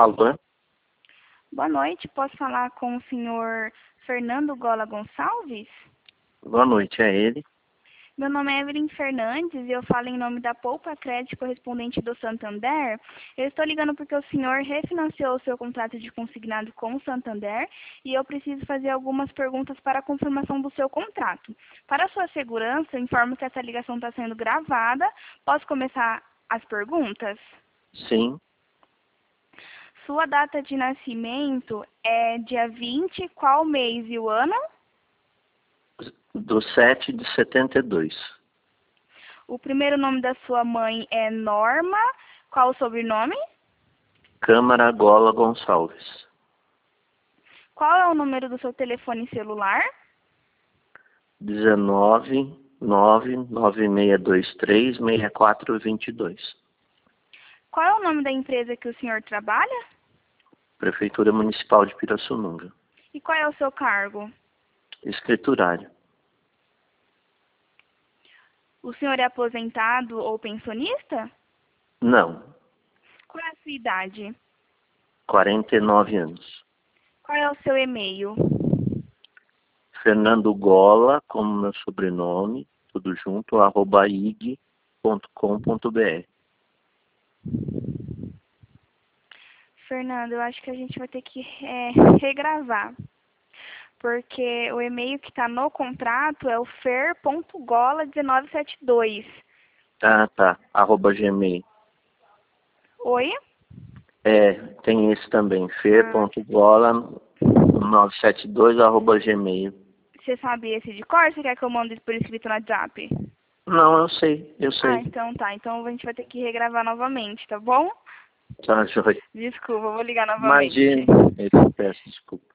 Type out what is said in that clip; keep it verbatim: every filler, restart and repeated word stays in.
Alô? Boa noite, posso falar com o senhor Fernando Gola Gonçalves? Boa noite, é ele. Meu nome é Evelyn Fernandes e eu falo em nome da Poupa Crédito correspondente do Santander. Eu estou ligando porque o senhor refinanciou o seu contrato de consignado com o Santander e eu preciso fazer algumas perguntas para a confirmação do seu contrato. Para a sua segurança, eu informo que essa ligação está sendo gravada. Posso começar as perguntas? Sim, Sua data de nascimento é dia vinte, qual mês e o ano? do sete de setenta e dois. O primeiro nome da sua mãe é Norma. Qual o sobrenome? Câmara Gola Gonçalves. Qual é o número do seu telefone celular? dezenove, nove, nove seis dois três, seis quatro dois dois. Qual é o nome da empresa que o senhor trabalha? Prefeitura Municipal de Pirassununga. E qual é o seu cargo? Escriturário. O senhor é aposentado ou pensionista? Não, Qual é a sua idade? quarenta e nove anos. Qual é o seu e-mail? Fernando Gola, como meu sobrenome, tudo junto, arroba ig ponto com ponto br. Fernando, eu acho que a gente vai ter que é, regravar. Porque o e-mail que está no contrato é o fer ponto gola um nove sete dois. Ah, tá, arroba gmail. Oi? É, tem esse também, fer.gola nove sete dois arroba gmail. Você sabe esse de cor? Você quer que eu mande por escrito no WhatsApp? Não, eu sei, eu Ah, sei. então tá. Então a gente vai ter que regravar novamente, tá bom? Tá, joia. Desculpa, eu vou ligar novamente. Imagina, eu peço desculpa.